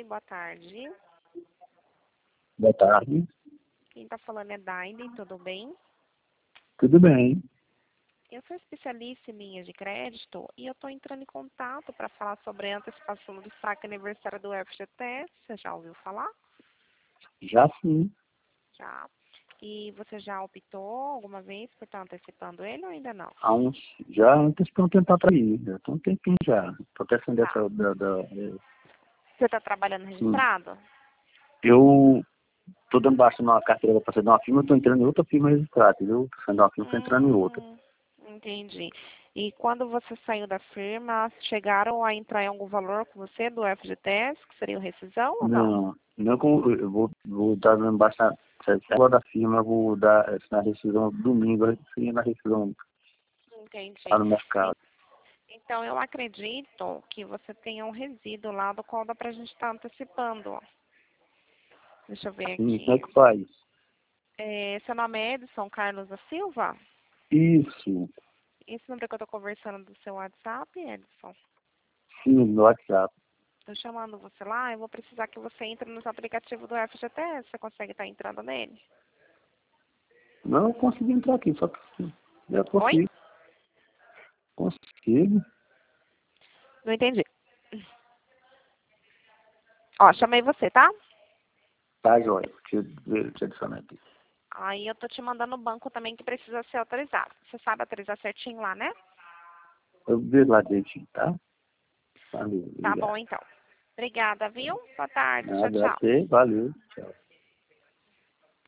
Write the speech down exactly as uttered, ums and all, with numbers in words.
Oi, boa tarde. Boa tarde. Quem está falando é Daine, tudo bem? Tudo bem. Eu sou especialista em linhas de crédito e eu estou entrando em contato para falar sobre a antecipação do saque aniversário do F G T S. Você já ouviu falar? Já sim. Já. E você já optou alguma vez por estar antecipando ele ou ainda não? Há uns, já antes estão tentando para mim. Já tem um tempinho já. Estou testando Tá. essa da, da, Você está trabalhando registrado? Eu estou dando baixa numa carteira para fazer uma firma, eu estou entrando em outra firma registrada, entendeu? Estou saindo de uma firma, estou entrando em outra. Hum, entendi. E quando você saiu da firma, chegaram a entrar em algum valor com você do F G T S, que seria o rescisão ou não? Não, não como eu vou, vou dar dando baixa agora da firma, eu vou dar na rescisão domingo, eu na rescisão Entendi. lá no mercado. Então, eu acredito que você tenha um resíduo lá do qual dá pra gente estar antecipando. Deixa eu ver Sim, como é aqui. que faz? É, seu nome é Edson Carlos da Silva? Isso, Esse número que eu tô conversando do seu WhatsApp, Edson? sim, no WhatsApp. Tô chamando você lá, eu vou precisar que você entre nos aplicativos do F G T S. Você consegue estar entrando nele? Não, eu consegui entrar aqui, só que eu Oi? consigo. Consigo. Não entendi. Ó, chamei você, tá? Tá, joia. Deixa eu, deixa eu adicionar aqui. Aí eu tô te mandando o banco também que precisa ser autorizado. Você sabe autorizar certinho lá, né? Eu vejo lá direitinho, tá? Valeu, Tá obrigado. bom, então. Obrigada, viu? Boa tarde. Tchau, Nada, tchau. a você, valeu. Tchau.